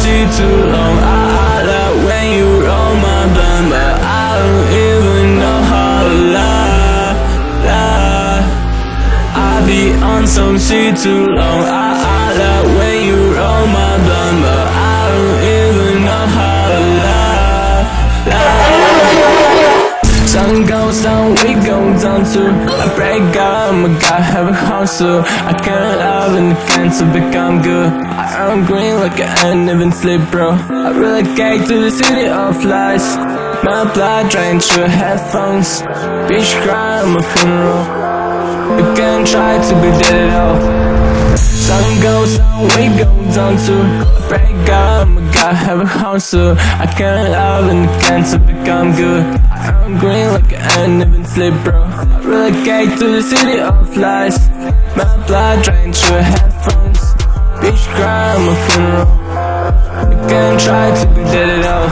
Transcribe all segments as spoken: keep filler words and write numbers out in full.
shit too long. I, I love when you roll my blunt, but I don't even know how to lie, lie. I be on some shit too long. I, I love when you roll my blunt, but I don't even know how to lie, lie. Sun goes down, we go down too. I break up, my God, have a hustle. I can't love and I can't to become good. I earn green like I ain't even sleep, bro. I relocate to the city of lies. My blood drained through headphones. Bitch cry at my funeral. You can't try to be dead at all. Sun goes down, we go down too. I break up, my God, have a hustle. I can't love and I can't to become good. I'm green like I ain't even sleep, bro. I relocate to the city of lies. My blood drained through headphones. Bitch cry at my funeral. You can't try to be dead at all.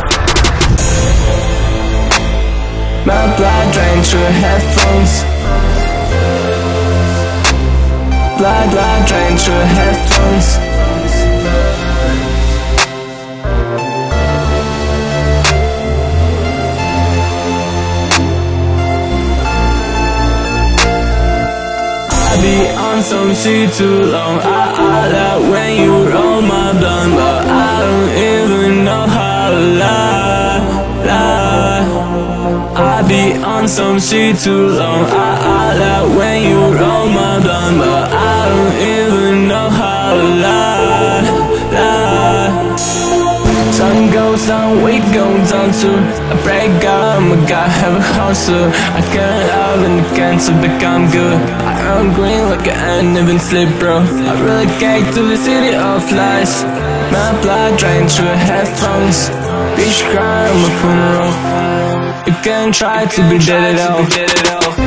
My blood drained through headphones. Blood, blood drained through headphones. Be on some shit too long. I, I love when you roll my blunt, but I don't even know how to lie, lie. I be on some shit too long. I, I love when you roll my blunt, but I don't even know how to lie, lie. Sun goes down, we go down too. I break up, my God, have a hustle. I can't love and I can't to become good. I earn green like I ain't even sleep, bro. I relocate to the city of lies. My blood drained through headphones. Bitch cry at my funeral. You can't try to be dead at all.